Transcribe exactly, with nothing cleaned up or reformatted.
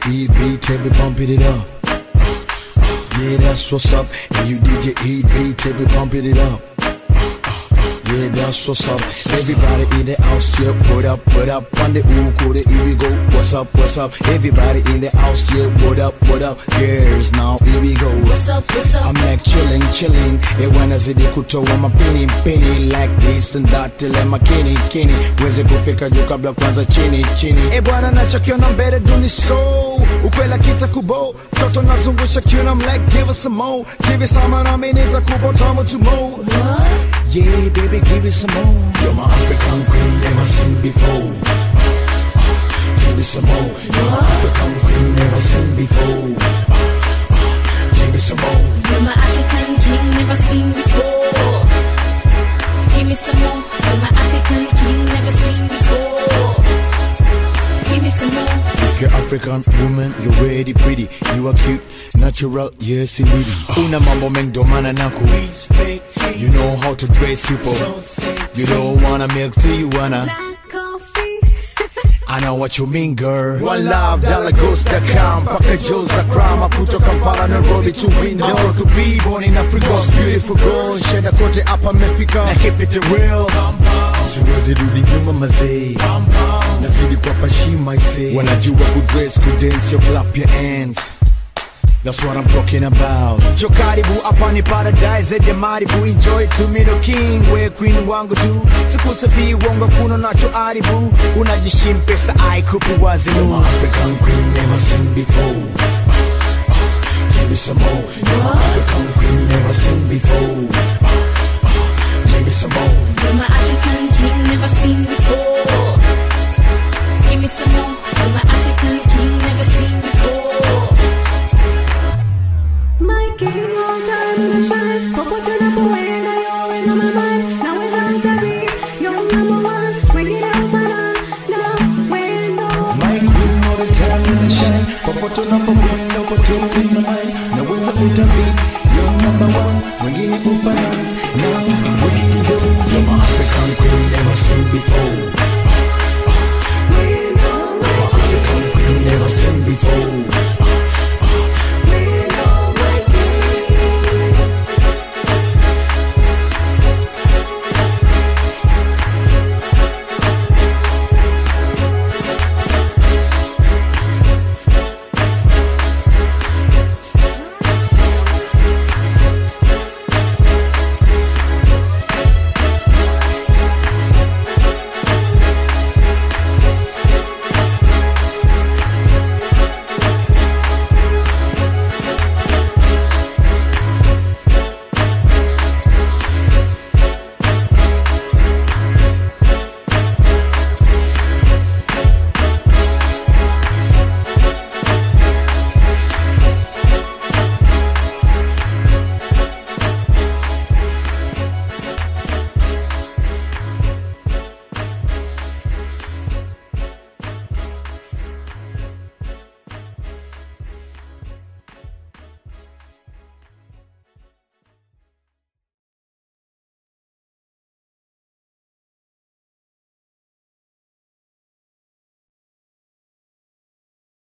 E B, baby, pumping it up. Yeah, that's what's up. And you D J E B, baby, pumping it up. Yeah, that's what's up. Everybody in the house, chill, put up, put up on the uku, here we go. What's up, what's up? Everybody in the house, chill, put up, put up. Girls, now here we go. What's up, what's up? I'm like chilling, chilling. They wanna see the kuto, I'm a penny, penny like this and that till I'm a kenny, kenny. Where's it go fika yuka block kwanza chini, chini. Eh bwana nachokiona mbele duni so. Ukwela kita kubo, toto nazungusha kiuna, I'm like give us some more. Give it some and I mean it's a kubo, time what you more. What? Yeah, baby, give it some more. You're my African queen, never seen before. Give it some more. You're my African queen, never seen before. Give it some more. You're my African king, never seen before. Give me some more. You're my African king, never seen before. Give me some more. If you're African woman, you're really pretty. You are cute, natural, yes indeed. Una mambo mengdomana naku. You know how to dress people. You don't wanna milk till you wanna. I know what you mean, girl. One love, dollar goes to come. Paka Joe's a crime. I put your Kampala, Nairobi to window. To be born in Africa. Beautiful girl. Shenda kote apa mefika. I keep it real. Siwezi rudi nyuma mazee. Nazidi kwa pashima ise. Wanajua kudress, kudance, you clap your hands. That's what I'm talking about. Jo karibu hapa ni paradise ede maribu. Enjoy to me the king, we queen wangu tu. Siku safi wonga kuno nacho aribu. Unajishimpesa ai kupu wazinu. You're my African queen, never seen before. Give me some more. You're my African queen, never seen before. Give me some more. You're my African king, never seen before. Give me some more. You're my African king, never seen before. My king all time in the shine. Popote na poenda, you're in my mind. Now it's on T V, you're number one. Bring it out, man. Now when no. My queen all the time in the shine. Popote na poenda, popote in my mind. Now it's on T V, you're number one. Bring it out, man. Now when no. You're my African queen, never seen before. You're my African queen, never seen before.